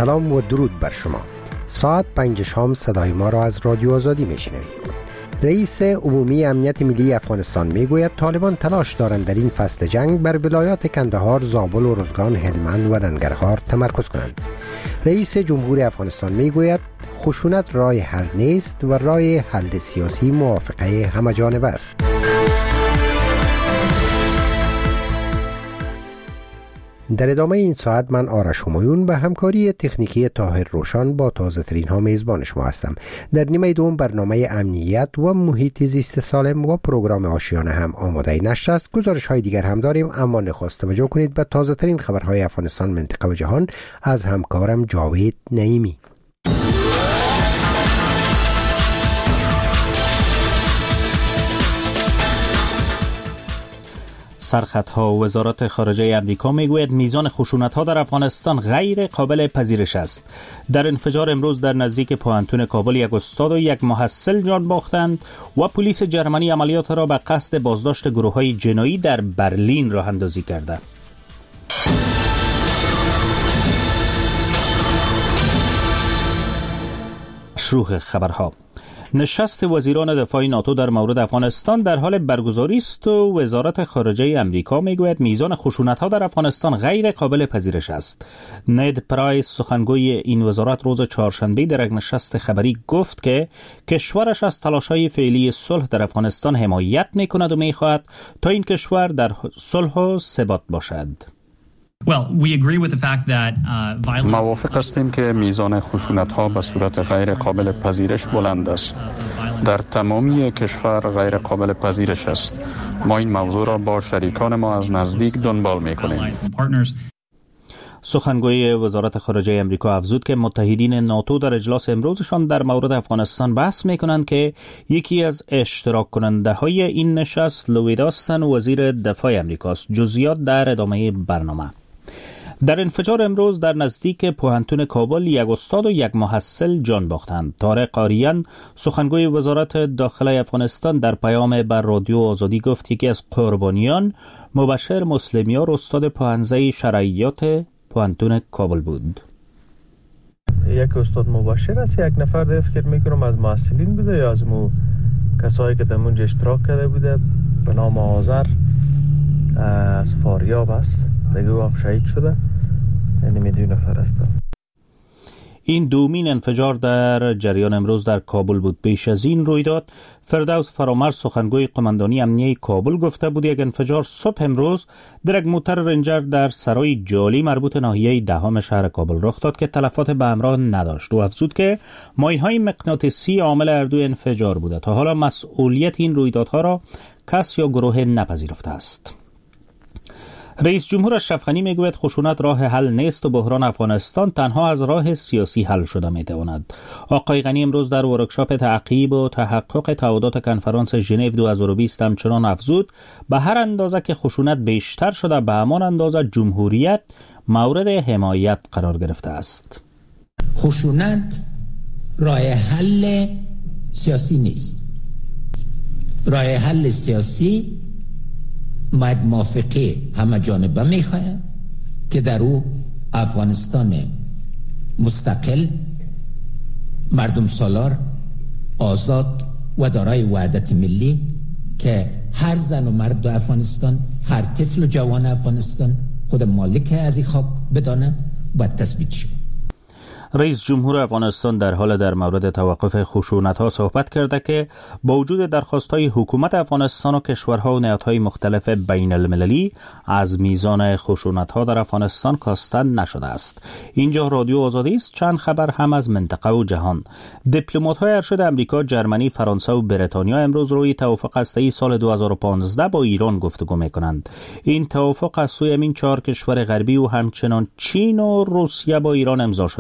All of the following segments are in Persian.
سلام و درود بر شما. ساعت 5 شام صدای ما را از رادیو آزادی میشنوید. رئیس عمومی امنیت ملی افغانستان میگوید طالبان تلاش دارند در این فصل جنگ بر ولایات کندهار، زابل و روزگان، هلمند و ننگرهار تمرکز کنند. رئیس جمهوری افغانستان میگوید خشونت راه حل نیست و راه حل سیاسی موافقه همه‌جانبه است. در ادامه این ساعت من آرش همایون به همکاری تکنیکی طاهر روشن با تازه ترین ها میزبان شما هستم. در نیمه دوم برنامه امنیت و محیط زیست سالم و پروگرام آشیانه هم آماده نشر است. گزارش های دیگر هم داریم، اما نخست توجه کنید به تازه ترین خبرهای افغانستان، منطقه و جهان از همکارم جاوید نعیمی. سرخطها وزارت خارجه امریکا میگوید میزان خشونت‌ها در افغانستان غیر قابل پذیرش است. در انفجار امروز در نزدیک پوهنتون کابل یک استاد و یک محصل جان باختند و پلیس جرمنی عملیات را به قصد بازداشت گروه‌های جنایی در برلین راه اندازی کرده. شروع خبرها. نشست وزیران دفاع ناتو در مورد افغانستان در حال برگزاری است و وزارت خارجه امریکا میگوید میزان خشونت‌ها در افغانستان غیر قابل پذیرش است. نید پرایس سخنگوی این وزارت روز چهارشنبه در یک نشست خبری گفت که کشورش از تلاش‌های فعلی صلح در افغانستان حمایت می‌کند و می‌خواهد تا این کشور در صلح و ثبات باشد. موافق هستیم که میزان خشونت‌ها به صورت غیر قابل پذیرش بلند است. در تمامی کشور غیر قابل پذیرش است. ما این موضوع را با شریکان ما از نزدیک دنبال می‌کنیم. سخنگوی وزارت خارجه امریکا افزود که متحدین ناتو در اجلاس امروزشان در مورد افغانستان بحث می‌کنند که یکی از اشتراک کننده های این نشست لوید آستن وزیر دفاع امریکاست. جزئیات در ادامه برنامه. در انفجار امروز در نزدیک پوهنتون کابل یک استاد و یک محصل جان باختند. طارق آریان سخنگوی وزارت داخله افغانستان در پیام بر رادیو آزادی گفت یکی از قربانیان مبشر مسلمیار استاد پوهنځی شرعیات پوهنتون کابل بود. یک استاد مبشر است، یک نفر دیگه فکر میکنم از محصلین بوده یا از کسایی که در اونجا اشتراک کرده بوده به نام آذر از فاریاب است. دیگه او هم شهید شده، یعنی میدون نفر هستن. این دومین انفجار در جریان امروز در کابل بود. پیش از این رویداد فردوس فرامرز سخنگوی قماندانی امنیه کابل گفته بود یک انفجار صبح امروز در یک موتر رنجر در سرای جالی مربوط ناحیه دهم شهر کابل رخ داد که تلفات به همراه نداشت و افزود که ماین‌های مغناطیسی عامل اردو انفجار بوده. تا حالا مسئولیت این رویدادها را کس یا گروه نپذیرفته است. رئیس جمهور اشرف غنی میگوید خشونت راه حل نیست و بحران افغانستان تنها از راه سیاسی حل شده میتواند. آقای غنی امروز در ورکشاپ تعقیب و تحقق تعهدات کنفرانس ژنو 2020 همچنان افزود به هر اندازه که خشونت بیشتر شده به همان اندازه جمهوریت مورد حمایت قرار گرفته است. خشونت راه حل سیاسی نیست. راه حل سیاسی موافقه همه جانبه میخواه که در او افغانستان مستقل، مردم سالار، آزاد و دارای وحدت ملی که هر زن و مرد افغانستان، هر طفل و جوان افغانستان خود مالک از این خاک بدانه باید تثبیت شد. رئیس جمهور افغانستان در حال در مورد توقف خشونت‌ها صحبت کرده که با وجود درخواست‌های حکومت افغانستان و کشورها و نهادهای مختلف بین المللی از میزان خشونت‌ها در افغانستان کاسته نشده است. اینجا رادیو آزادی است. چند خبر هم از منطقه و جهان. دیپلمات‌های ارشد امریکا، جرمنی، فرانسه و بریتانیا امروز روی توافق هسته‌ای سال 2015 با ایران گفتگو می‌کنند. این توافق از سوی همین 4 کشور غربی و همچنان چین و روسیه با ایران امضا شده بود.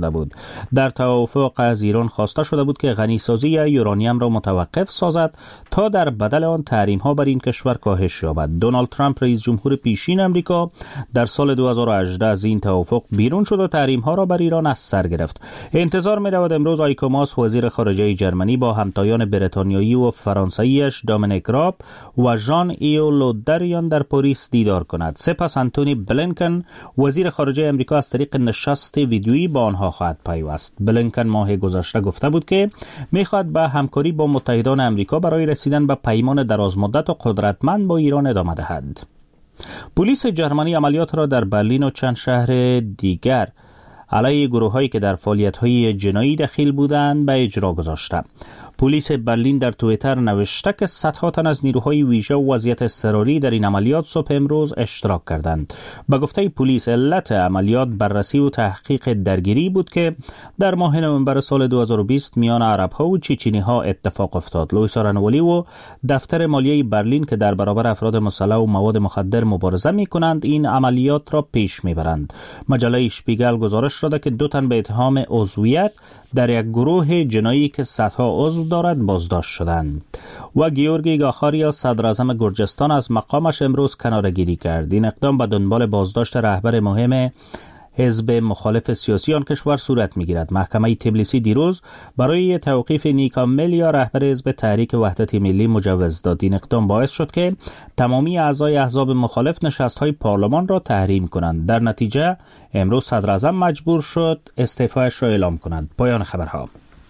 در توافق از ایران خواسته شده بود که غنیسازی یورانیم را متوقف سازد تا در بدل آن تحریم‌ها بر این کشور کاهش یابد. دونالد ترامپ رئیس جمهور پیشین امریکا در سال 2018 از این توافق بیرون شد و تحریم‌ها را بر ایران از سر گرفت. انتظار می‌رود امروز هایکو ماس وزیر خارجه جرمنی با همتایان بریتانیایی و فرانسویش دامینیک راب و ژان ایو لو دریان در پاریس دیدار کند. سپس آنتونی بلینکن وزیر خارجه امریکا از طریق نشست ویدیویی با آنها خواهد پیوست. بلینکن ماه گذشته گفته بود که می‌خواهد به همکاری با متحدان امریکا برای رسیدن به پیمان درازمدت و قدرتمند با ایران ادامه دهد. پلیس جرمنی عملیات را در برلین و چند شهر دیگر علیه گروه‌هایی که در فعالیت‌های جنایی دخیل بودند به اجرا گذاشته. پلیس برلین در توییتر نوشته که صدها تن از نیروهای ویژه و وضعیت اضطراری در این عملیات صبح امروز اشتراک کردند. به گفته پلیس علت عملیات بررسی و تحقیق درگیری بود که در ماه نوامبر سال 2020 میان عرب‌ها و چچنی‌ها اتفاق افتاد. لوئیس آرنولی و دفتر مالیه برلین که در برابر افراد مسلح و مواد مخدر مبارزه می‌کنند این عملیات را پیش می‌برند. مجله اشپیگل گزارش داده که 2 تن به اتهام عضویت در یک گروه جنایی که صدها عضو دارد بازداشت شدند. و گیورگی گاخاریا صدر اعظم گرجستان از مقامش امروز کناره‌گیری کرد. این اقدام به دنبال بازداشت رهبر مهم حزب مخالف سیاسی آن کشور صورت می‌گیرد. محکمه تبلیسی دیروز برای توقیف نیکا ملیا رهبر حزب تحریک وحدت ملی مجوز داد. این اقدام باعث شد که تمامی اعضای احزاب مخالف نشست‌های پارلمان را تحریم کنند. در نتیجه امروز صدر اعظم مجبور شد استعفایش را اعلام کنند. پایان خبرها.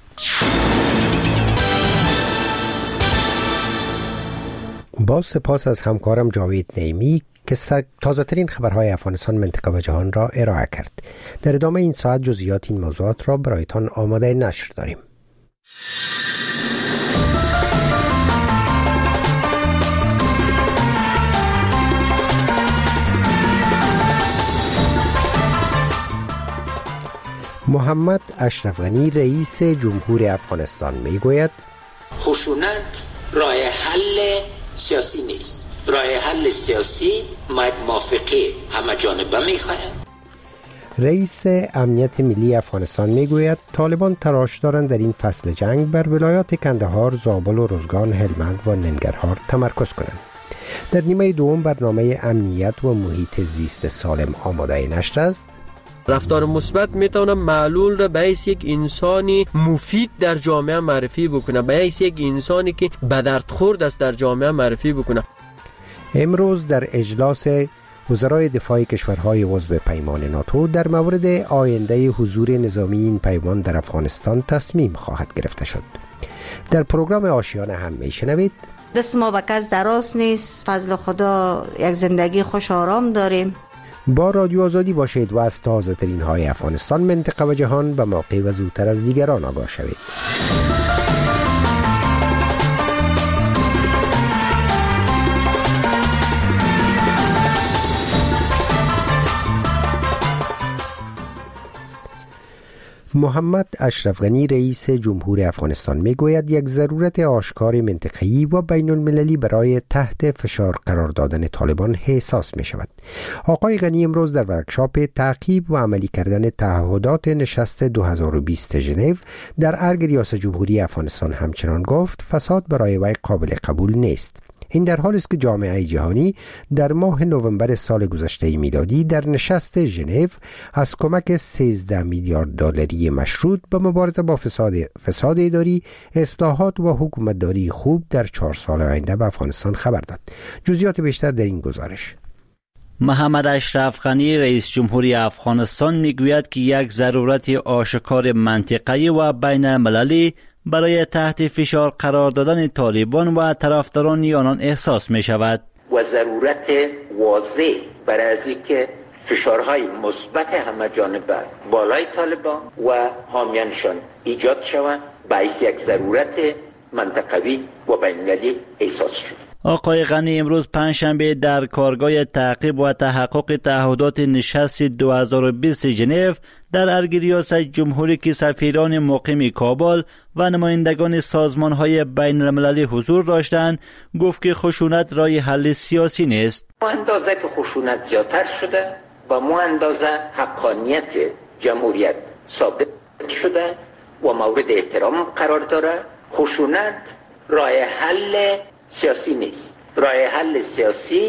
با سپاس از همکارم جاوید نعیمی که تازه ترین خبرهای افغانستان، منطقه و جهان را ارائه کرد. در ادامه این ساعت جزئیات این موضوعات را برایتان آماده نشر داریم. محمد اشرف غنی رئیس جمهور افغانستان میگوید خشونت راه حل سیاسی نیست. راه حل سیاسی موافقه همه جانبه میخواهد. رئیس امنیت ملی افغانستان میگوید طالبان تلاش دارند در این فصل جنگ بر ولایات کندهار، زابل و روزگان، هلمند و ننگرهار تمرکز کنند. در نیمه دوم برنامه امنیت و محیط زیست سالم آماده نشر است. رفتار مثبت میتونه معلول را به حیث یک انسانی مفید در جامعه معرفی بکنه، به حیث یک انسانی که به درد خورد است در جامعه معرفی بکنه. امروز در اجلاس وزرای دفاع کشورهای عضو پیمان ناتو در مورد آینده حضور نظامی این پیمان در افغانستان تصمیم خواهد گرفته شد. در پروگرام آشیانه هم میشنوید دست ما به کس دراز نیست، فضل خدا یک زندگی خوش آرام داریم. با رادیو آزادی باشید و از تازه ترین های افغانستان، منطقه و جهان به موقع و زودتر از دیگران آگاه شوید. محمد اشرف غنی رئیس جمهور افغانستان میگوید یک ضرورت آشکار منطقه‌ای و بین المللی برای تحت فشار قرار دادن طالبان احساس می شود. آقای غنی امروز در ورکشاپ تعقیب و عملی کردن تعهدات نشست 2020 ژنو در ارگ ریاست جمهوری افغانستان همچنان گفت فساد برای وی قابل قبول نیست. این در حالی است که جامعه جهانی در ماه نوامبر سال گذشته میلادی در نشست ژنو از کمک 13 میلیارد دلاری مشروط به مبارزه با فساد اداری، اصلاحات و حکومتداری خوب در 4 سال آینده به افغانستان خبر داد. جزئیات بیشتر در این گزارش. محمد اشرف غنی رئیس جمهوری افغانستان میگوید که یک ضرورت آشکار منطقه‌ای و بین المللی برای تحت فشار قرار دادن طالبان و طرفداران آنان احساس می شود و ضرورت واضح برای از اینکه فشارهای مثبت همه جانبه بالای طالبان و حامیانشان ایجاد شود باعث یک ضرورت منطقوی و بین‌المللی احساس شد. آقای غنی امروز پنجشنبه در کارگاه تعقیب و تحقق تعهدات نشست 2020 ژنو در ارگ ریاست جمهوری که سفیران مقیم کابل و نمایندگان سازمان‌های بین المللی حضور داشتند گفت که خشونت راه حل سیاسی نیست. مو اندازه که خشونت زیادتر شده و مو اندازه حقانیت جمهوریت ثابت شده و مورد احترام قرار داره. خشونت راه حل سیاسی نیست. راه حل سیاسی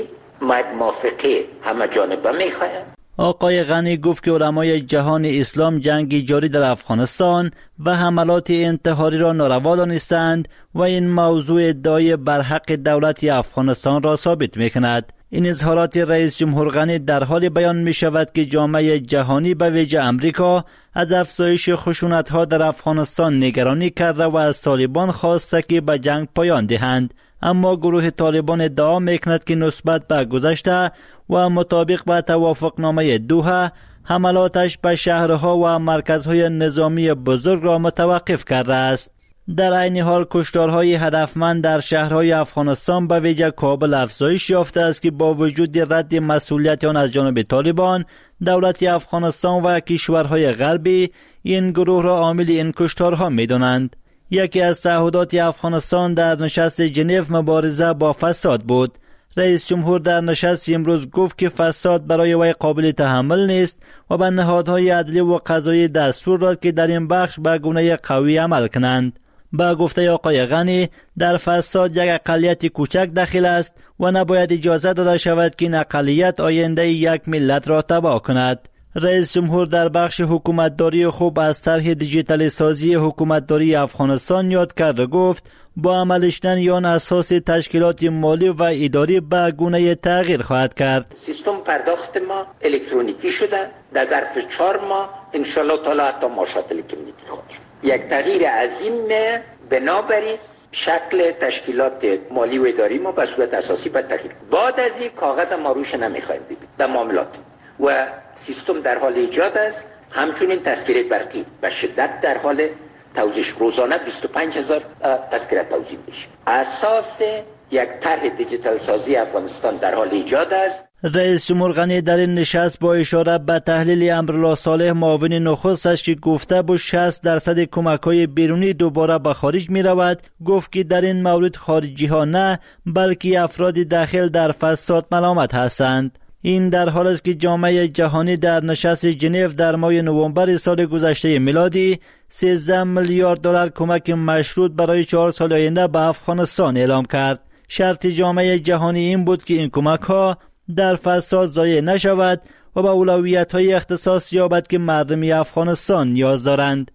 موافقه همه جانبه میخواد. آقای غنی گفت که علمای جهان اسلام جنگی جاری در افغانستان و حملات انتحاری را ناروا دانستند و این موضوع ادعای برحق دولت افغانستان را ثابت می‌کند. این اظهارات رئیس جمهور غنی در حال بیان می شود که جامعه جهانی به ویژه امریکا از افزایش خشونت‌ها در افغانستان نگرانی کرده و از طالبان خواسته که به جنگ پایان دهند. اما گروه طالبان ادعا می‌کند که نسبت به گذشته و مطابق با توافقنامه دوحه حملاتش به شهرها و مرکزهای نظامی بزرگ را متوقف کرده است. در عین حال کشتارهای هدفمند در شهرهای افغانستان به ویژه کابل افزایش یافته است که با وجود رد مسئولیت آن از جانب طالبان، دولت افغانستان و کشورهای غربی این گروه را عامل این کشتارها می‌دانند. یکی از تعهدات افغانستان در نشست ژنو مبارزه با فساد بود. رئیس جمهور در نشست امروز گفت که فساد برای وی قابل تحمل نیست و به نهادهای عدلی و قضایی دستور داد که در این بخش به گونه قوی عمل کنند. با گفته آقای غنی در فساد یک اقلیت کوچک داخل است و نباید اجازه داده شود که این اقلیت آینده یک ملت را تباه کند. رئیس جمهور در بخش حکومتداری خوب از طرح دیجیتال سازی حکومتداری افغانستان یاد کرد و گفت با عمل شدن آن اساس تشکیلات مالی و اداری به گونه تغییر خواهد کرد. سیستم پرداخت ما الکترونیکی شده. در ظرف 4 ماه ان شاء الله تعالی حتی معاشات الکترونیکی خواهد شد. یک تغییر عظیم بنابراین شکل تشکیلات مالی و اداری ما به صورت اساسی باید تغییر. بعد از این کاغذ ما روش نمیخوایم ببینیم در معاملات و سیستم در حال ایجاد است. همچنین تذکره برقی به شدت در حال توزیع، روزانه 25,000 تذکره توزیع میشه. اساس یک طرح دیجیتال سازی افغانستان در حال ایجاد است. رئیس جمهور غنی در این نشست با اشاره به تحلیل امرالله صالح معاون نخستش که گفته بود 60% کمک‌های بیرونی دوباره به خارج می رود، گفت که در این مورد خارجی ها نه بلکه افراد داخل در فساد ملامت هستند. این در حال است که جامعه جهانی در نشست ژنو در ماه نوامبر سال گذشته میلادی 13 میلیارد دلار کمک مشروط برای 4 سال آینده به افغانستان اعلام کرد. شرط جامعه جهانی این بود که این کمک ها در فساد ضایع نشود و به اولویت‌های اختصاص یابد که مردم افغانستان نیاز دارند.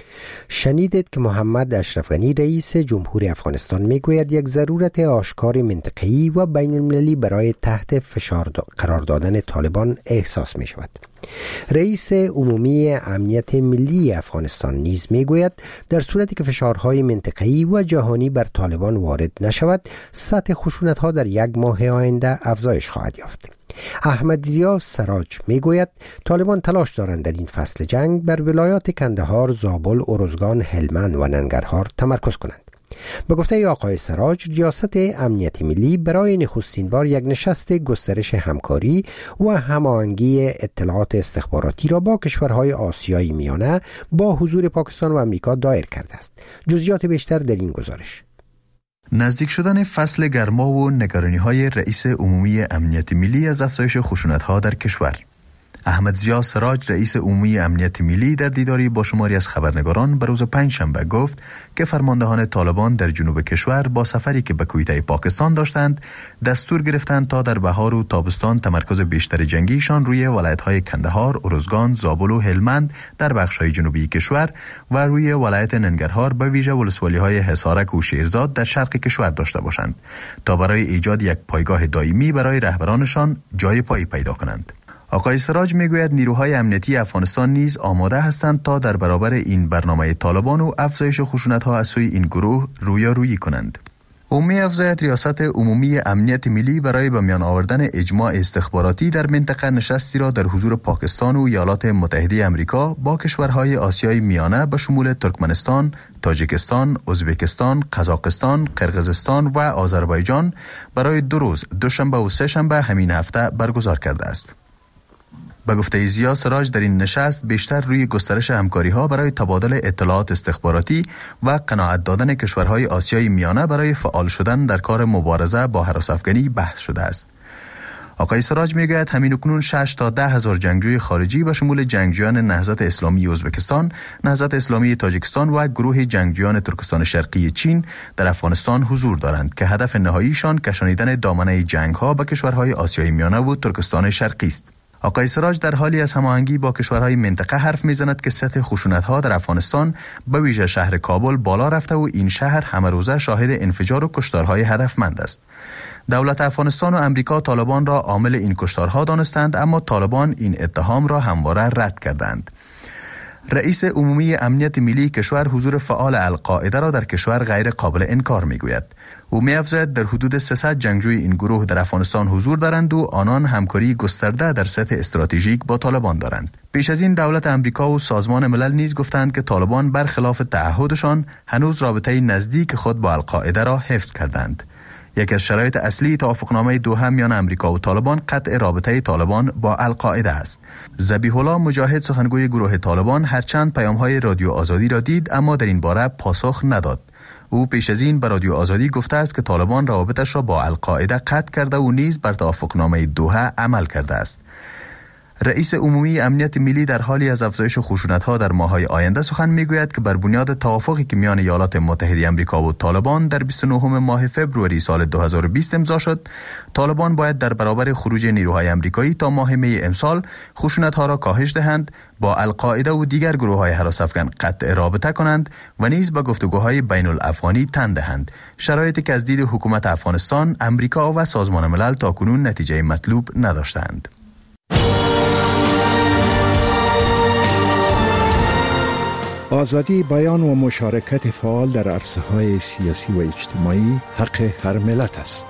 شنیدید که محمد اشرف غنی رئیس جمهور افغانستان میگوید یک ضرورت آشکار منطقه‌ای و بین المللی برای تحت فشار قرار دادن طالبان احساس می شود. رئیس عمومی امنیت ملی افغانستان نیز میگوید در صورتی که فشارهای منطقه‌ای و جهانی بر طالبان وارد نشود، سطح خشونت‌ها در یک ماه آینده افزایش خواهد یافت. احمد ضیا سراج میگوید طالبان تلاش دارند در این فصل جنگ بر ولایات کندهار، زابل، ارزگان، هلمند و ننگرهار تمرکز کنند. به گفته آقای سراج، ریاست امنیت ملی برای نخستین بار یک نشست گسترش همکاری و هماهنگی اطلاعات استخباراتی را با کشورهای آسیای میانه با حضور پاکستان و امریکا دایر کرده است. جزئیات بیشتر در این گزارش. نزدیک شدن فصل گرما و نگرانی‌های رئیس عمومی امنیت ملی از افزایش خشونت‌ها در کشور. احمد ضیا سراج رئیس عمومی امنیت ملی در دیداری با شماری از خبرنگاران به روز پنجشنبه گفت که فرماندهان طالبان در جنوب کشور با سفری که به کویته پاکستان داشتند دستور گرفتند تا در بهار و تابستان تمرکز بیشتر جنگیشان روی ولایت‌های کندهار، ارزگان، زابل و هلمند در بخش‌های جنوبی کشور و روی ولایت ننگرهار به ویژه ولسوالی‌های حصارک و شیرزاد در شرق کشور داشته باشند تا برای ایجاد یک پایگاه دائمی برای رهبرانشان جای پایی پیدا کنند. آقای سراج میگوید نیروهای امنیتی افغانستان نیز آماده هستند تا در برابر این برنامه طالبان و افزایش خشونت‌ها از سوی این گروه رویارویی کنند. او می‌افزاید ریاست عمومی امنیت ملی برای به میان آوردن اجماع استخباراتی در منطقه نشستی را در حضور پاکستان و ایالات متحده آمریکا با کشورهای آسیای میانه به شمول ترکمنستان، تاجیکستان، ازبکستان، قزاقستان، قرقیزستان و آذربایجان برای 2 روز، دوشنبه و سه‌شنبه همین هفته برگزار کرده است. به گفته ضیا سراج در این نشست بیشتر روی گسترش همکاری‌ها برای تبادل اطلاعات استخباراتی و قناعت دادن کشورهای آسیای میانه برای فعال شدن در کار مبارزه با هراس افغانی بحث شده است. آقای سراج میگوید همین اکنون 6 تا 10 هزار جنگجوی خارجی به شمول جنگجویان نهضت اسلامی ازبکستان، نهضت اسلامی تاجیکستان و گروه جنگجویان ترکستان شرقی چین در افغانستان حضور دارند که هدف نهاییشان کشانیدن دامنه جنگ‌ها به کشورهای آسیای میانه و ترکستان شرقی است. آقای سراج در حالی از هماهنگی با کشورهای منطقه حرف میزند که سطح خشونت‌ها در افغانستان به ویژه شهر کابل بالا رفته و این شهر همه روزه شاهد انفجار و کشتارهای هدفمند است. دولت افغانستان و امریکا طالبان را عامل این کشتارها دانستند، اما طالبان این اتهام را همواره رد کردند. رئیس عمومی امنیت ملی کشور حضور فعال القاعده را در کشور غیر قابل انکار میگوید. او می‌افزاید در حدود 300 جنگجوی این گروه در افغانستان حضور دارند و آنان همکاری گسترده در سطح استراتژیک با طالبان دارند. پیش از این دولت امریکا و سازمان ملل نیز گفتند که طالبان برخلاف تعهدشان هنوز رابطه نزدیک خود با القاعده را حفظ کردند. یکی از شرایط اصلی توافقنامه دوحه میان امریکا و طالبان قطع رابطه طالبان با القاعده است. ذبیح الله مجاهد سخنگوی گروه طالبان هرچند پیام‌های رادیو آزادی را دید اما در این باره پاسخ نداد. او پیش از این به رادیو آزادی گفته است که طالبان روابطش را با القاعده قطع کرده و نیز بر توافقنامه دوحه عمل کرده است. رئیس عمومی امنیت ملی در حالی از افزایش خشونت‌ها در ماه‌های آینده سخن می‌گوید که بر بنیاد توافقی که میان ایالات متحده آمریکا و طالبان در 29 ماه فوریه سال 2020 امضا شد، طالبان باید در برابر خروج نیروهای آمریکایی تا ماه می امسال خشونت‌ها را کاهش دهند، با القاعده و دیگر گروه‌های هراس افکن قطع رابطه کنند و نیز به گفتگوهای بین الافغانی تن دهند، شرایطی که از دید حکومت افغانستان، آمریکا و سازمان ملل تاکنون نتیجه مطلوب نداشتند. آزادی بیان و مشارکت فعال در عرصه‌های سیاسی و اجتماعی حق هر ملت است.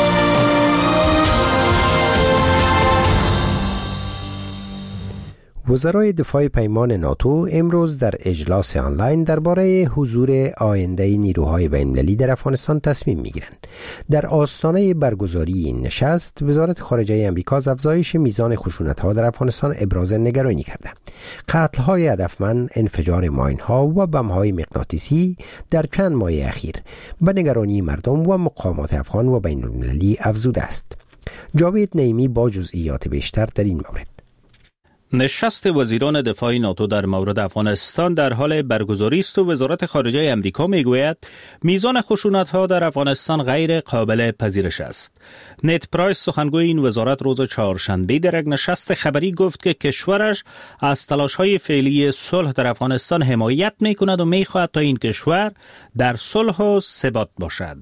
وزرای دفاع پیمان ناتو امروز در اجلاس آنلاین درباره حضور آینده نیروهای بین‌المللی در افغانستان تصمیم می‌گیرند. در آستانه برگزاری این نشست، وزارت خارجه آمریکا از افزایش میزان خشونت‌ها در افغانستان ابراز نگرانی کرده. قتل‌های هدفمند، انفجار ماین‌ها و بمب‌های مغناطیسی در چند ماه اخیر به نگرانی مردم و مقامات افغان و بین‌المللی افزوده است. جاوید نعیمی با جزئیات بیشتر در این مورد. نشست وزیران دفاع ناتو در مورد افغانستان در حال برگزاری است و وزارت خارجه آمریکا میگوید میزان خشونت‌ها در افغانستان غیر قابل پذیرش است. نت پرایس سخنگوی این وزارت روز چهارشنبه در یک نشست خبری گفت که کشورش از تلاش‌های فعلی صلح در افغانستان حمایت می‌کند و می‌خواهد تا این کشور در صلح و ثبات باشد.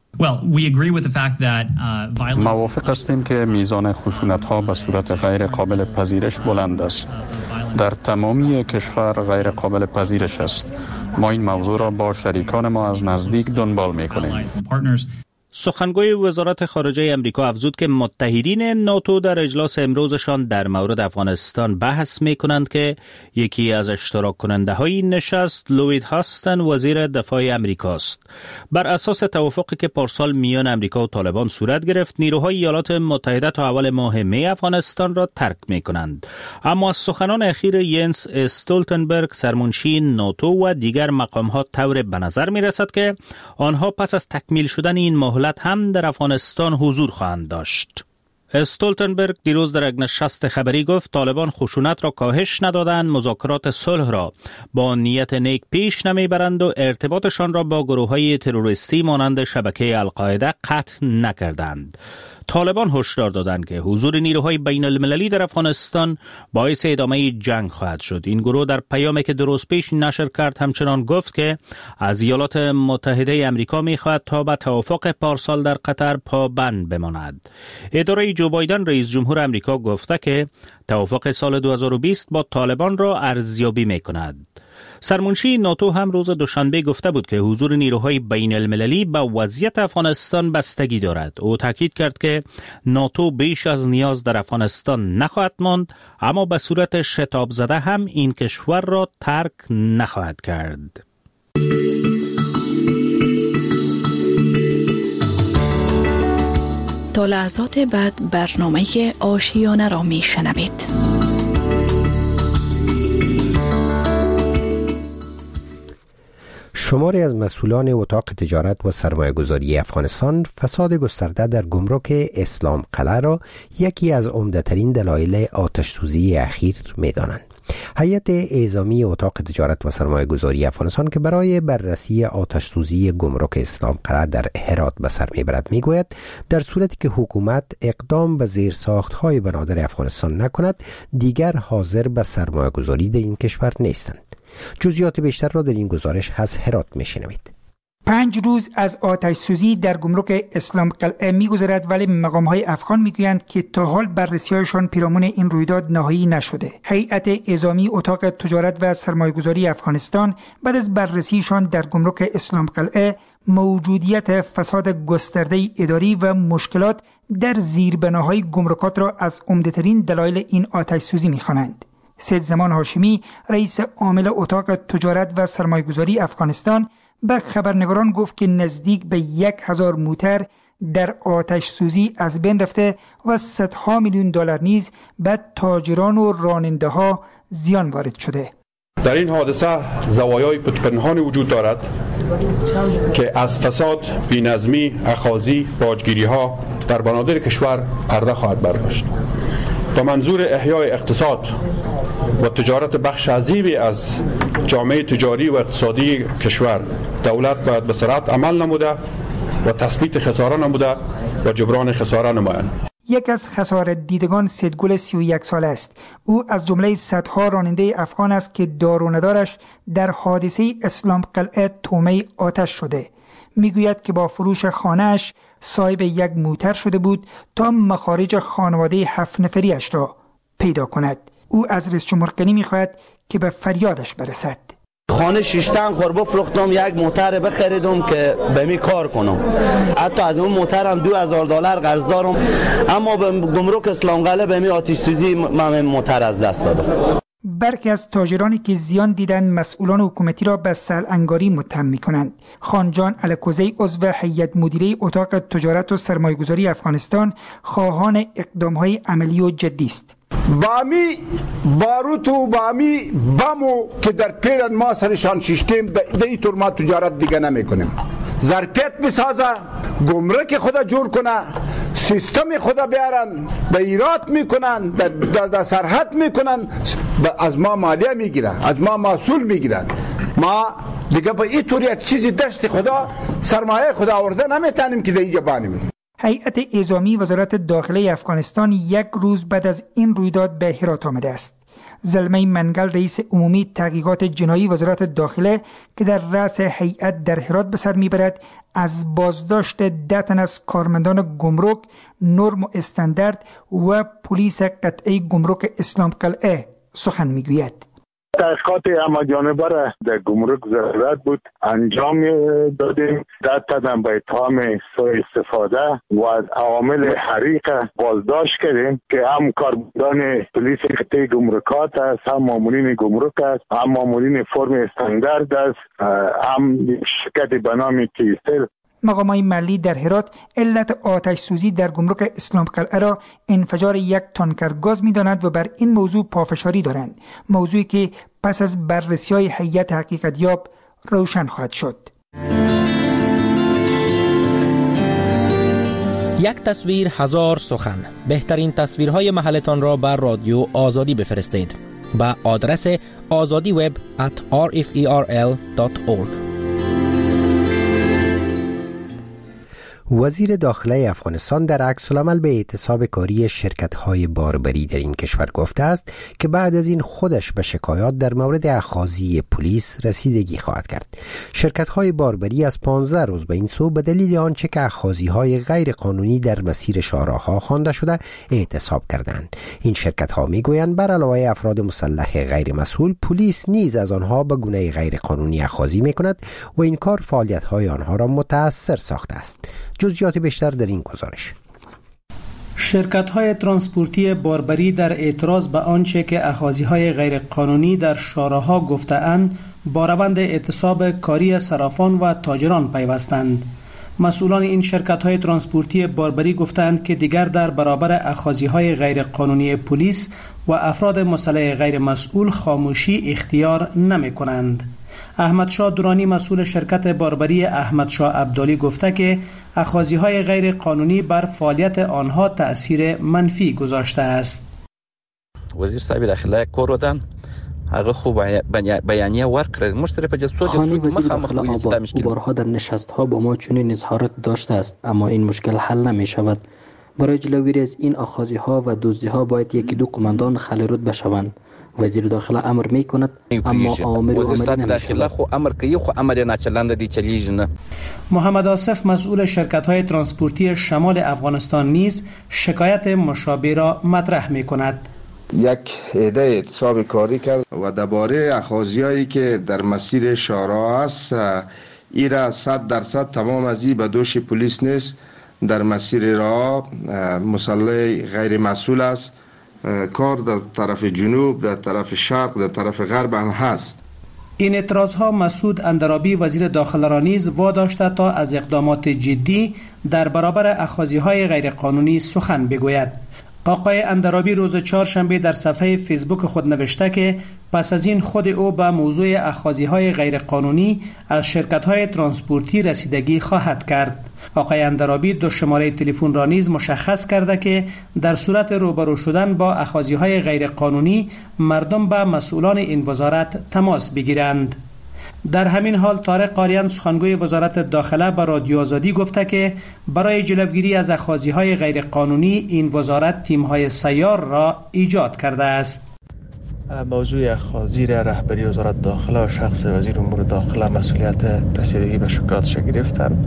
موافق هستیم که میزان خشونت‌ها به صورت غیر قابل پذیرش بلند است. در تمامی کشور غیر قابل پذیرش است. ما این موضوع را با شریکان ما از نزدیک دنبال می‌کنیم. سخنگوی وزارت خارجه امریکا افزود که متحدین ناتو در اجلاس امروزشان در مورد افغانستان بحث می کنند که یکی از اشتراک کننده های نشست لوید هاستن وزیر دفاع امریکا است. بر اساس توافقی که پارسال میان امریکا و طالبان صورت گرفت، نیروهای ایالات متحده تا اول ماه می افغانستان را ترک می کنند. اما از سخنان اخیر ینس استولتنبرگ سرمنشی ناتو و دیگر مقام‌ها طور به نظر می رسد که آنها پس از تکمیل شدن این مهلت هم در افغانستان حضور خواهند داشت. استولتنبرگ دیروز در یک نشست خبری گفت طالبان خشونت را کاهش ندادند، مذاکرات صلح را با نیت نیک پیش نمیبرند و ارتباطشان را با گروه‌های تروریستی مانند شبکه القاعده قطع نکردند. طالبان هشدار دادند که حضور نیروهای بین المللی در افغانستان باعث ادامه جنگ خواهد شد. این گروه در پیامی که درست پیش نشر کرد همچنان گفت که از ایالات متحده آمریکا می‌خواهد تا به توافق پارسال در قطر پابند بماند. اداره جو بایدن رئیس جمهور آمریکا گفته که توافق سال 2020 با طالبان را ارزیابی می‌کند. سرمنشی ناتو هم روز دوشنبه گفته بود که حضور نیروهای بین المللی به وضعیت افغانستان بستگی دارد. او تاکید کرد که ناتو بیش از نیاز در افغانستان نخواهد ماند، اما به صورت شتاب زده هم این کشور را ترک نخواهد کرد. تا لحظات بعد برنامه آشیانه را می شنوید. شماری از مسئولان اتاق تجارت و سرمایه‌گذاری افغانستان فساد گسترده در گمرک اسلام قلعه را یکی از عمده‌ترین دلایل آتش‌سوزی اخیر می‌دانند. هیئت اعزامی اتاق تجارت و سرمایه‌گذاری افغانستان که برای بررسی آتش‌سوزی گمرک اسلام قلعه در هرات به سر می‌برد می‌گوید در صورتی که حکومت اقدام به زیرساخت‌های بنادر افغانستان نکند دیگر حاضر به سرمایه‌گذاری در این کشور نیستند. جزئیات بیشتر را در این گزارش از هرات می‌شنوید. 5 روز از آتش سوزی در گمرک اسلام قلعه می‌گذرد، ولی مقام‌های افغان می‌گویند که تا حال بررسی‌هایشان پیرامون این رویداد نهایی نشده. هیئت اعزامی اتاق تجارت و سرمایه‌گذاری افغانستان بعد از بررسیشان در گمرک اسلام قلعه موجودیت فساد گسترده اداری و مشکلات در زیربناهای گمرکات را از عمده‌ترین دلایل این آتش سوزی می‌خوانند. سید زمان هاشمی، رئیس عامل اتاق تجارت و سرمایه‌گذاری افغانستان، به خبرنگاران گفت که نزدیک به 1000 موتر در آتش سوزی از بین رفته و صدها میلیون دلار نیز به تاجران و راننده ها زیان وارد شده. در این حادثه زوایای پنهانی وجود دارد که از فساد، بی‌نظمی، اخاذی، باجگیری ها در بنادر کشور پرده خواهد برداشت. با منظور احیای اقتصاد و تجارت بخش عظیمی از جامعه تجاری و اقتصادی کشور، دولت باید به سرعت عمل نموده و تثبیت خساره نموده و جبران خساره نمایند. یک از خسارت دیدگان سیدگل 31 ساله است. او از جمله صدها راننده افغان است که دار و ندارش در حادثه اسلام قلعه تومه آتش شده. میگوید که با فروش خانه‌اش صاحب یک موتر شده بود تا مخارج خانواده 7 نفریش را پیدا کند. او از رئیس جمهور غنی میخواهد که به فریادش برسد. خانه 6 تن خور بفروختم، یک موتر بخریدم که به می کار کنم. حتی از اون موترم $2000 قرض دارم، اما به گمرک اسلام قلعه به می آتش سوزی من موتر از دست دادم. برخی از تاجرانی که زیان دیدند مسئولان حکومتی را به سرانگاری متهم می‌کنند. خانجان الکوزی، عضو هیئت مدیره اتاق تجارت و سرمایه‌گذاری افغانستان، خواهان اقدام‌های عملی و جدی است. بامی باروت و بامی بمو که در پیرن ما سرشان شیشتیم در این طور ما تجارت دیگه نمی کنیم. ظرفیت بسازه، گمرک خدا جور کنه، سیستم خدا بیارن، به ایراد میکنن، در سرحد میکنن، از ما مالیه میگیرن، از ما محصول میگیرن. ما دیگه به این طور یک چیزی دست خدا، سرمایه خدا آورده نمیتونیم که در اینجا بانیم. هیئت اعزامی وزارت داخله افغانستان 1 روز بعد از این رویداد به هرات آمده است. زلمه منگل، رئیس عمومی تحقیقات جنایی وزارت داخله که در رأس هیئت در هرات به سر میبرد، از بازداشت 10 تن از کارمندان گمرک، نرم و استاندارد و پلیس قطعه گمرک اسلام قلعه سخن میگوید. تحقیقات همه‌جانبه در گمرک ضرورت بود انجام دادیم. 10 تن به اتهام سوء استفاده و از عوامل حریق بازداشت کردیم که هم کارمندان پلیس خطه گمرکات است، هم مامورین گمرک است، هم مامورین فرم استاندارد است، هم شرکت به نام کیسل. مقامات محلی در هرات علت آتش سوزی در گمرک اسلام قلعه را انفجار 1 تانکر گاز می‌دانند و بر این موضوع پافشاری دارند، موضوعی که پس از بررسی‌های هیئت حقیقت‌یاب روشن خواهد شد. یک تصویر 1000 سخن. بهترین تصویرهای محلتان را بر رادیو آزادی بفرستید به آدرس azadiweb@rferl.org. وزیر داخله افغانستان در عکس‌العمل به اعتصاب کاری شرکت‌های باربری در این کشور گفته است که بعد از این خودش به شکایات در مورد اخاذی پلیس رسیدگی خواهد کرد. شرکت‌های باربری از 15 روز به این سو به دلیل آنچه که اخاذی‌های غیر قانونی در مسیر شاهراه‌ها خوانده شده اعتصاب کردند. این شرکت‌ها می‌گویند بر علاوه افراد مسلح غیر مسئول، پلیس نیز از آنها به گونه غیر قانونی اخاذی می‌کند و این کار فعالیت‌های آنها را متأثر ساخته است. جزئیات بیشتر در این گزارش. شرکت‌های ترانسپورتی باربری در اعتراض به آنچه که اخاذی‌های غیر قانونی در شاهراه‌ها گفته‌اند با روند اعتصاب کاری صرافان و تاجران پیوستند. مسئولان این شرکت‌های ترانسپورتی باربری گفتند که دیگر در برابر اخاذی‌های غیر قانونی پلیس و افراد مسلح غیر مسئول خاموشی اختیار نمی‌کنند. احمدشاه درانی مسئول شرکت باربری احمدشاه عبدالی گفته که اخاذی‌های غیر قانونی بر فعالیت آنها تأثیر منفی گذاشته است. وزیر صاحب داخله کوردن هغه خوب بیانیه ورکړه مشتری په جسود خانه وزیر داخله آباد او بارها در نشست‌ها با ما چنین اظهارات داشته است، اما این مشکل حل نمی شود. برای جلوگیری از این آخاذی‌ها و دزدی‌ها باید یکی دو قماندان خلی رتبه شوند. وزیر داخله امر می کند اما آمر و عملی نمی شود. خو امر کوي خو امر نه چلند دی چلیږي نه. محمد آصف مسئول شرکت‌های ترانسپورتی شمال افغانستان نیز شکایت مشابه را مطرح می کند. یک عده اعتصاب کاری کرد و درباره اخاذی‌هایی که در مسیر شارع است ایرا 100% تمام از این به دوش پلیس نیست. در مسیر راه مسلح غیر مسئول است. کار در طرف جنوب، در طرف شرق، در طرف غرب هم هست. این اعتراضها مسعود اندرابی وزیر داخله را نیز واداشته تا از اقدامات جدی در برابر اخاذی‌های غیرقانونی سخن بگوید. آقای اندرابی روز چهارشنبه در صفحه فیسبوک خود نوشته که پس از این خود او به موضوع اخاذی‌های غیرقانونی از شرکت‌های ترانسپورتی رسیدگی خواهد کرد. آقای اندرابی دو شماره تلفن را نیز مشخص کرده که در صورت روبرو شدن با اخاذی‌های غیرقانونی مردم به مسئولان این وزارت تماس بگیرند. در همین حال طارق قاریان سخنگوی وزارت داخله به رادیو آزادی گفته که برای جلوگیری از اخاذی‌های غیرقانونی این وزارت تیم‌های سیار را ایجاد کرده است. موضوع اخاذی رهبری وزارت داخله و شخص وزیر امور داخله مسئولیت رسیدگی به شکایاتش گرفتند.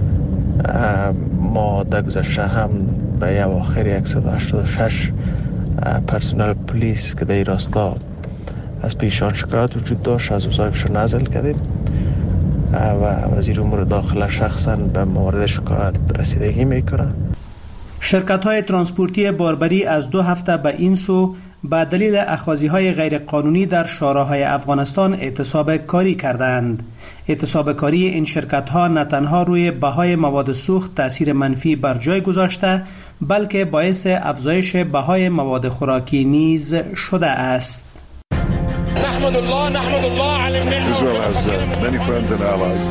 ما در گذشته هم به اواخر 186 پرسنل پلیس که در راستا از پیشان شکایت وجود داشت از وظایفشون نزل کردیم و وزیر امور داخله شخصا به موارد شکایت رسیدگی میکنه. شرکت‌های ترانسپورتی باربری از 2 هفته به این سو به دلیل اخاذی‌های غیرقانونی در شاهراهای افغانستان اعتصاب کاری کردند. اعتصاب کاری این شرکت‌ها نه تنها روی بهای مواد سوخت تأثیر منفی بر جای گذاشته بلکه باعث افزایش بهای مواد خوراکی نیز شده است. نحمد الله على النعمة. Israel has many friends and allies.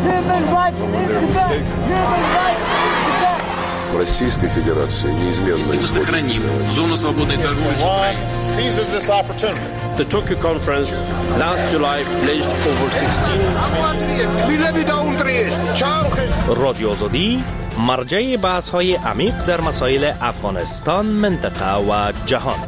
Российской Федерации неизменно сохраним зону свободной торговли с Украиной. Seizes this opportunity. The Tokyo conference last July pledged over 16 رادیو آزادی مرجع بحث‌های عمیق در مسائل افغانستان، منطقه و جهان.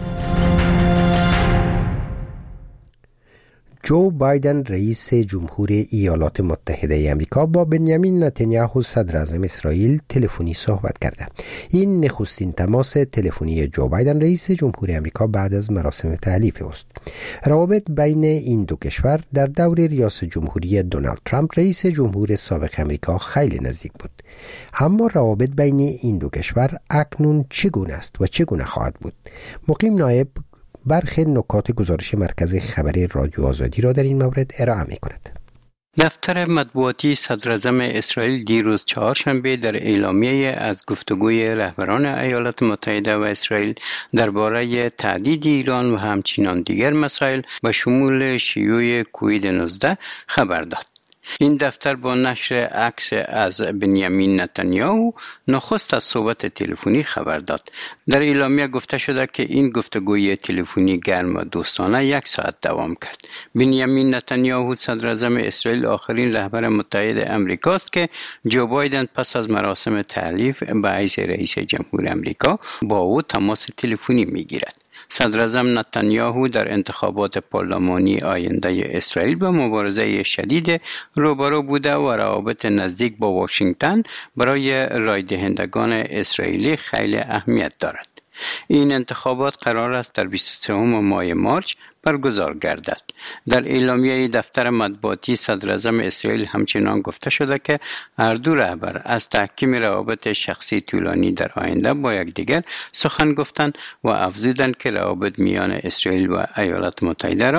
جو بایدن رئیس جمهور ایالات متحده آمریکا با بنیامین نتانیاهو صدر اعظم اسرائیل تلفنی صحبت کرده. این نخستین تماس تلفنی جو بایدن رئیس جمهور آمریکا بعد از مراسم تحلیف است. روابط بین این دو کشور در دور ریاست جمهوری دونالد ترامپ رئیس جمهور سابق آمریکا خیلی نزدیک بود. اما روابط بین این دو کشور اکنون چگونه است و چگونه خواهد بود؟ مقیم نایب برخی نکات گزارش مرکز خبری رادیو آزادی را در این مورد ارائه می کند. دفتر مطبوعاتی صدر اعظم اسرائیل دیروز چهارشنبه در اعلامیه از گفتگوی رهبران ایالات متحده و اسرائیل درباره تهدید ایران و همچنین دیگر مسائل به شمول شیوع کووید 19 خبر داد. این دفتر با نشر عکس از بنیامین نتانیاهو نخست از صحبت تلفنی خبر داد. در اعلامیه گفته شده که این گفتگوی تلفنی گرم و دوستانه 1 ساعت دوام کرد. بنیامین نتانیاهو صدر اعظم اسرائیل آخرین رهبر متحد آمریکاست که جو بایدن پس از مراسم تحلیف به حیث رئیس جمهور آمریکا با او تماس تلفنی میگیرد. صدر اعظم نتانیاهو در انتخابات پارلمانی آینده اسرائیل به مبارزه شدید روبرو بوده و روابط نزدیک با واشنگتن برای رای دهندگان اسرائیلی خیلی اهمیت دارد. این انتخابات قرار است در 23 ماه مارچ برگزار گردد. در اعلامیه دفتر مطبوعاتی صدر اعظم اسرائیل همچنان گفته شده که هر دو رهبر از تحکیم روابط شخصی طولانی در آینده با یکدیگر سخن گفتند و افزودند که روابط میان اسرائیل و ایالات متحده را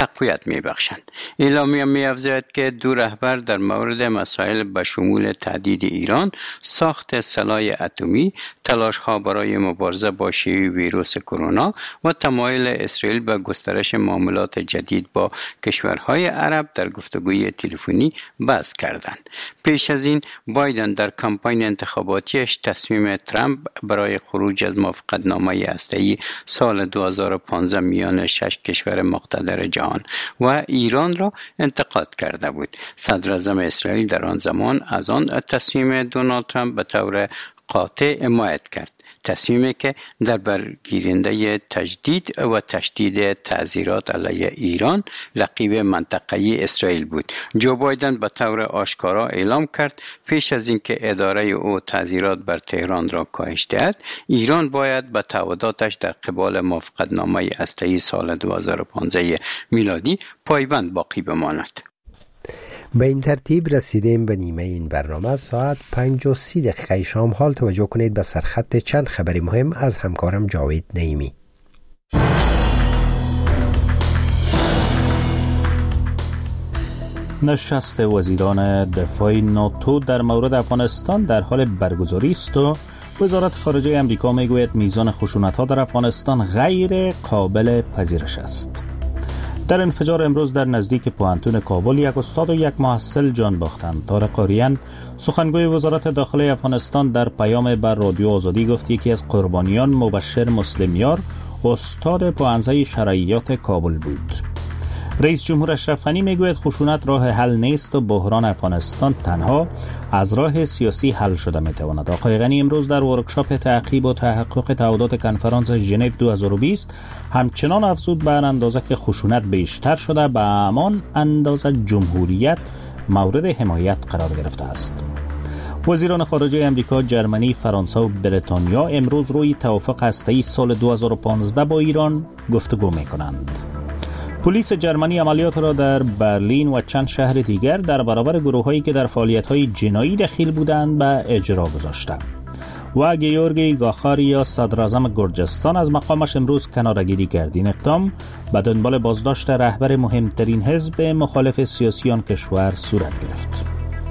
تقویت می‌بخشند. اعلامیه می‌افزاید که دو رهبر در مورد مسائل به شمول تهدید ایران، ساخت سلاح اتمی، تلاش‌ها برای مبارزه با شیوع ویروس کرونا و تمایل اسرائیل به گسترش معاملات جدید با کشورهای عرب در گفتگوی تلفنی بحث کردند. پیش از این بایدن در کمپاین انتخاباتیش تصمیم ترامپ برای خروج از موافقتنامه هسته‌ای سال 2015 میان 6 کشور مقتدر جهان و ایران را انتقاد کرده بود. صدر اعظم اسرائیل در آن زمان از آن تصمیم دونالد ترامپ به طور قاطع حمایت کرد. تصمیمی که در برگیرنده تجدید و تشدید تعزیرات علیه ایران لقب منطقه‌ای اسرائیل بود. جو بایدن به طور آشکارا اعلام کرد پیش از اینکه اداره او تعزیرات بر تهران را کاهش دهد، ایران باید به تعهداتش در قبال موافقتنامه هسته‌ای سال 2015 میلادی پایبند باقی بماند. به این ترتیب رسیدیم به نیمه این برنامه. ساعت 5:30 شام. حال توجه کنید به سرخط چند خبر مهم از همکارم جاوید نعیمی. نشست وزیران دفاع ناتو در مورد افغانستان در حال برگزاری است و وزارت خارجه امریکا میگوید میزان خشونت‌ها در افغانستان غیر قابل پذیرش است. در انفجار امروز در نزدیک پوهنتون کابل یک استاد و یک محصل جان باختند. طارق آریان سخنگوی وزارت داخله افغانستان در پیام بر رادیو آزادی گفت یکی از قربانیان مبشر مسلمیار استاد پوهنځی شرعیات کابل بود. رئیس جمهور اشرف غنی میگوید خشونت راه حل نیست و بحران افغانستان تنها از راه سیاسی حل شده میتواند. آقای غنی امروز در ورکشاپ تعقیب و تحقق تعهدات کنفرانس ژنو 2020 همچنان افزود بر اندازه که خشونت بیشتر شده به همان اندازه جمهوریت مورد حمایت قرار گرفته است. وزیران خارجه امریکا، جرمنی، فرانسه و بریتانیا امروز روی توافق هسته‌ای سال 2015 با ایران گفتگو میکنند. پلیس جرمنی عملیات را در برلین و چند شهر دیگر در برابر گروه‌هایی که در فعالیت‌های جنایی دخیل بودند به اجرا گذاشته. و گیورگی گاخاریا صدراعظم گرجستان از مقامش امروز کناره‌گیری کرد. این اقدام به دنبال بازداشت رهبر مهمترین حزب مخالف سیاسی آن کشور صورت گرفت.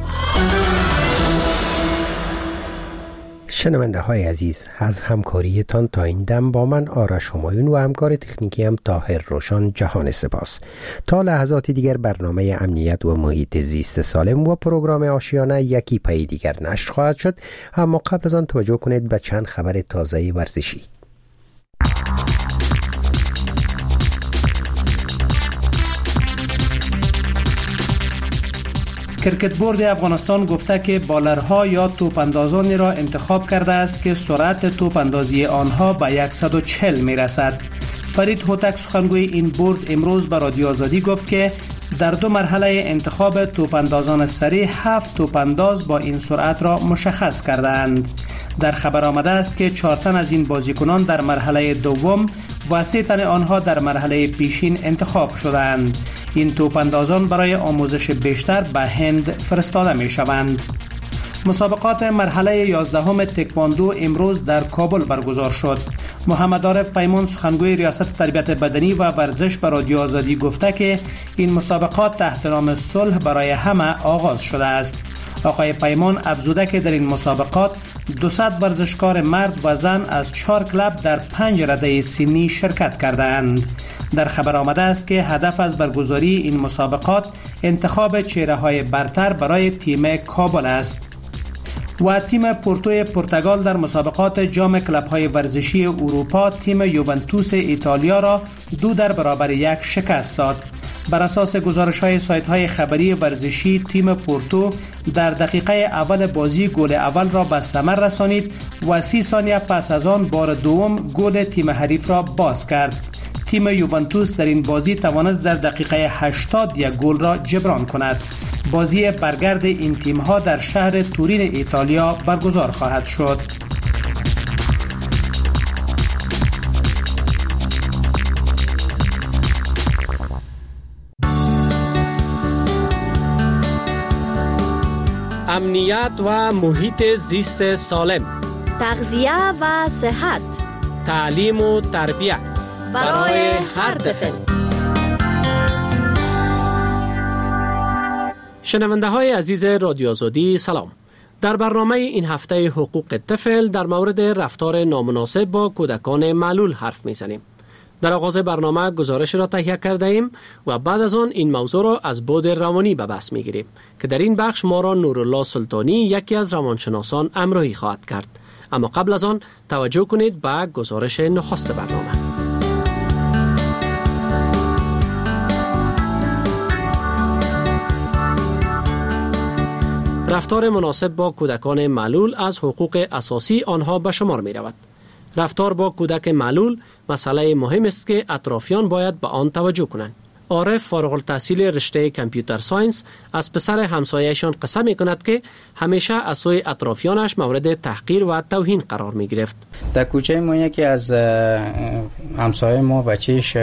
شنونده های عزیز، از همکاریتان تا این دم با من آرش همایون و همکار تکنیکی هم طاهر روشن جهان سپاس. تا لحظات دیگر برنامه امنیت و محیط زیست سالم و پروگرام آشیانه یکی پای دیگر نشر خواهد شد، اما قبل از آن توجه کنید به چند خبر تازه ورزشی. کرکت بورد افغانستان گفته که بالرها یا توپ اندازانی را انتخاب کرده است که سرعت توپ اندازی آنها به 140 میرسد. فرید هوتک سخنگوی این بورد امروز به رادیو آزادی گفت که در 2 مرحله انتخاب توپ اندازان سری 7 توپ انداز با این سرعت را مشخص کردند. در خبر آمده است که 4 تن از این بازیکنان در مرحله دوم و 3 تن آنها در مرحله پیشین انتخاب شدند. این توپ اندازان برای آموزش بیشتر به هند فرستاده می شوند. مسابقات مرحله 11 تکواندو امروز در کابل برگزار شد. محمد عارف پیمان سخنگوی ریاست تربیت بدنی و ورزش به رادیو آزادی گفته که این مسابقات تحت نام صلح برای همه آغاز شده است. آقای پیمان افزوده که در این مسابقات 200 ورزشکار مرد و زن از 4 کلب در 5 رده سنی شرکت کردند. در خبر آمده است که هدف از برگزاری این مسابقات انتخاب چهره‌های برتر برای تیم کابل است. و تیم پورتوی پرتغال در مسابقات جام کلب‌های ورزشی اروپا تیم یوونتوس ایتالیا را 2-1 شکست داد. بر اساس گزارش‌های سایت‌های خبری ورزشی تیم پورتو در دقیقه اول بازی گل اول را به ثمر رسانید و 30 ثانیه پس از آن بار دوم گل تیم حریف را باز کرد. تیم یوونتوس در این بازی توانست در دقیقه 80 یک گل را جبران کند. بازی برگرد این تیم‌ها در شهر تورین ایتالیا برگزار خواهد شد. امنیت و محیط زیست سالم، تغذیه و صحت، تعلیم و تربیت برای هر طفل. شنونده های عزیز رادیو آزادی سلام. در برنامه این هفته حقوق طفل در مورد رفتار نامناسب با کودکان معلول حرف میزنیم. در آغاز برنامه گزارش را تهیه کرده ایم و بعد از آن این موضوع را از بعد روانی به بحث میگیریم که در این بخش ما را نورالله سلطانی یکی از روانشناسان همراهی خواهد کرد. اما قبل از آن توجه کنید به گزارش نخست برنامه. رفتار مناسب با کودکان معلول از حقوق اساسی آنها به شمار می رود. رفتار با کودک معلول مسئله مهم است که اطرافیان باید به آن توجه کنند. عارف فارغ التحصیل رشته کامپیوتر ساینس از پسر همسایه‌شان قصه می کند که همیشه از سوی اطرافیانش مورد تحقیر و توهین قرار می گرفت. در کوچه ما یکی از همسایه ما بچهش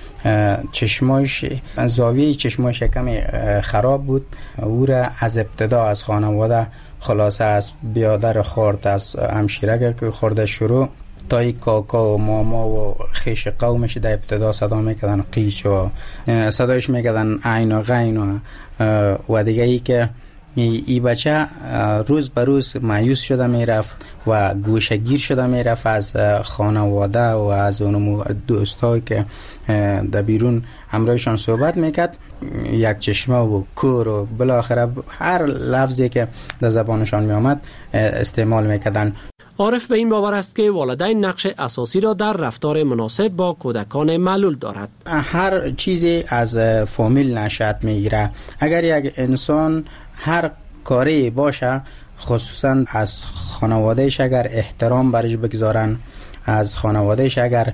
چشمایش زاویه چشمایش کمی خراب بود. او را از ابتدا از خانواده خلاصه از بیادر خورد، از همشیره که خورده شروع تا ای کاکا و ماما و خیش قومش در ابتدا صدا میکردن قیچ و صدایش میکردن عین و غین و دیگه ای که ای بچه روز به روز مایوس شده میرفت و گوشگیر شده میرفت از خانواده و از اون دوستایی که در بیرون همراهشان صحبت میکرد. یک چشمه و کور و بالاخره هر لفظی که در زبانشان میامد استعمال میکردن. عارف به این باور است که والدین نقش اساسی را در رفتار مناسب با کودکان معلول دارد. هر چیزی از فامیل نشأت میگیره. اگر یک انسان هر کاری باشه، خصوصا از خانوادهش اگر احترام برش بگذارن، از خانوادهش اگر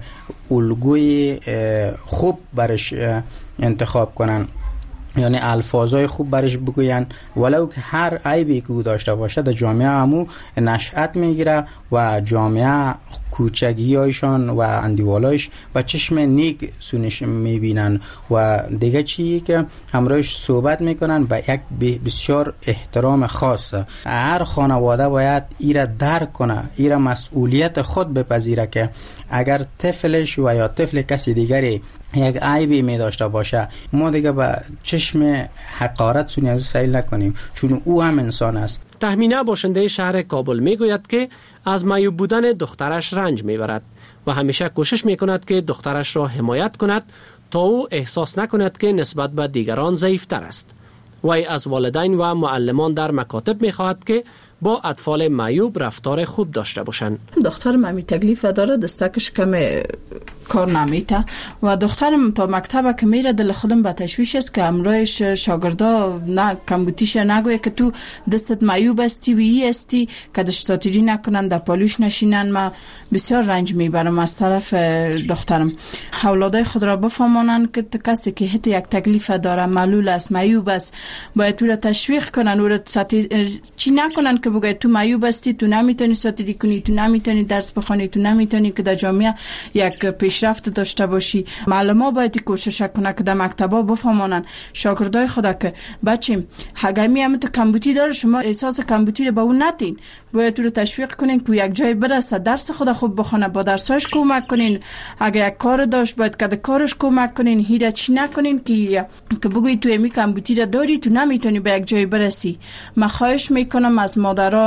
الگوی خوب برش انتخاب کنن، یعنی الفاظای خوب برش بگوین، ولو که هر عیبی که او داشته باشه در جامعه همو نشأت میگیره و جامعه کوچگیایشان و اندیوالایش و چشم نیک سونش میبینن و دیگه چیزی که همراهش صحبت میکنن با یک بسیار احترام خاص. هر خانواده باید ایره درک کنه، ایره مسئولیت خود بپذیره که اگر طفلش و یا طفل کسی دیگری یک عیبی می داشته باشه، ما دیگه با چشم حقارت سونی از او سیل نکنیم، چون او هم انسان است. تهمینه باشنده شهر کابل می گوید که از معیوب بودن دخترش رنج می برد و همیشه کوشش می کند که دخترش را حمایت کند تا او احساس نکند که نسبت به دیگران ضعیفتر است. وی از والدین و معلمان در مکاتب می خواهد که با اطفال معیوب رفتار خوب داشته باشند. دخترم همی تکلیف داره، دستکش کم کار نمیته و دخترم تا مکتب که میره دل خودم به تشویش است که امروز شاگردا نه کمبوتیش نگویه که تو دستت معیوب استی و ای استی که دشتاتیری نکنن در پالوش نشینن. ما بسیار رنج میبرم از طرف دخترم. اولادای خود را بفهمانن که کسی که حتی یک تکلیف داره، معلول است، معیوب است، باید تو را تشویق کنن، او را چی نکنن که بگه تو معیوب هستی، تو نمیتونی ساتیری کنی، تو نمیتونی درس بخونی، تو نمیتونی که در جامعه یک پیشرفت داشته باشی. معلم ها باید کوشش کنه که در مکتبا بفهمانن شاگردای خدا که بچیم هگمی هم تو کمبوتی داره، شما احساس کمبوتی رو به اون ندین، باید تو رو تشویق کنین که یک جای برسه، درس خدا خوب بخونه، با درساش کمک کنین. اگه یک کار داشت باید که کارش کمک کنین، هیچ چی نکنین که بگوی تو امی کمبوتی رو داری، تو نمیتونی به یک جای برسی. من خواهش میکنم از مادرها